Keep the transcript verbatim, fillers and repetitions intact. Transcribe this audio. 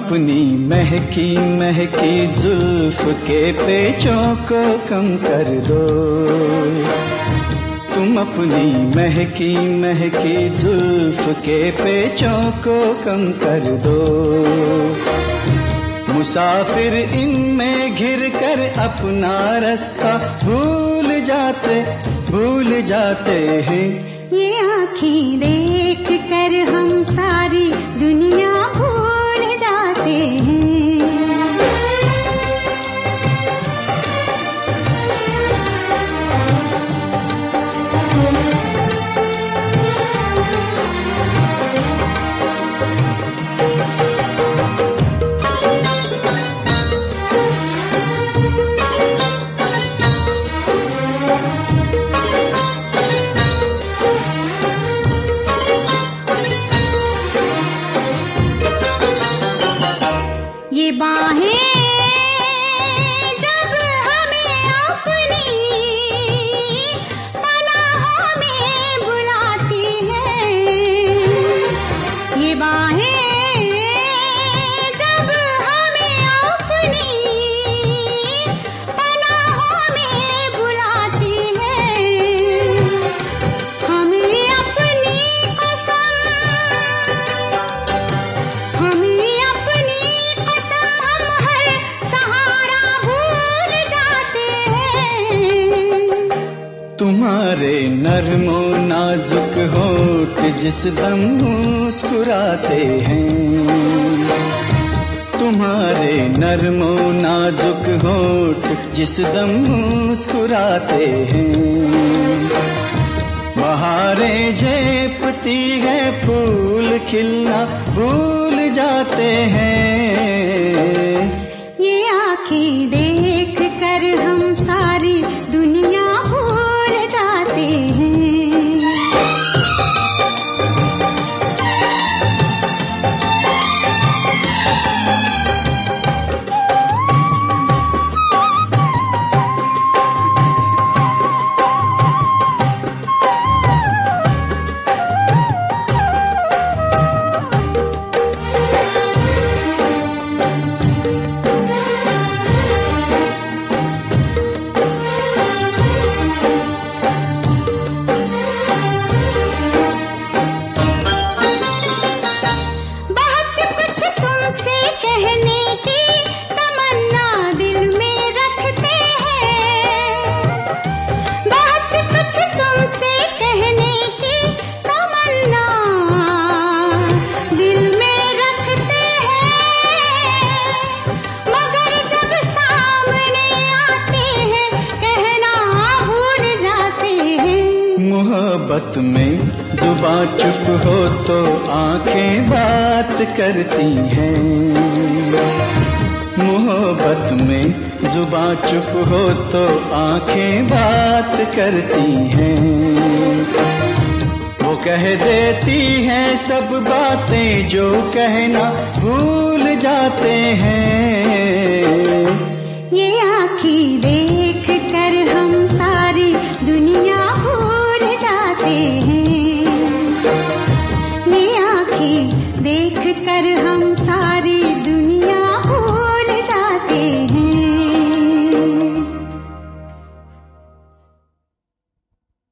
अपनी महकी महकी जुल्फ के पेचों को कम कर दो, तुम अपनी महकी महकी जुल्फ के पेचों को कम कर दो। मुसाफिर इनमें घिर कर अपना रास्ता भूल जाते भूल जाते हैं। ये आँखें देख कर हम सारी दुनिया भूल जाते हैं। ये बाहें जब हमें अपनी पनाहों में बुलाती हैं, ये बाहें जब हमें अपनी पनाहों में बुलाती हैं, हमें अपनी कसम हमें तुम्हारे नर्मो नाजुक होठ जिस दम मुस्कुराते हैं, तुम्हारे नर्मो नाजुक होठ जिस दम मुस्कुराते हैं। बहारें झेपती है फूल खिलना भूल जाते हैं। ये आँखें देख कर हम सारी दुनिया भूल जाते हैं। मोहब्बत में जुबां चुप हो तो आंखें बात करती हैं। मोहब्बत में जुबां चुप हो तो आंखें बात करती हैं। वो कह देती हैं सब बातें जो कहना भूल जाते हैं। ये आँखें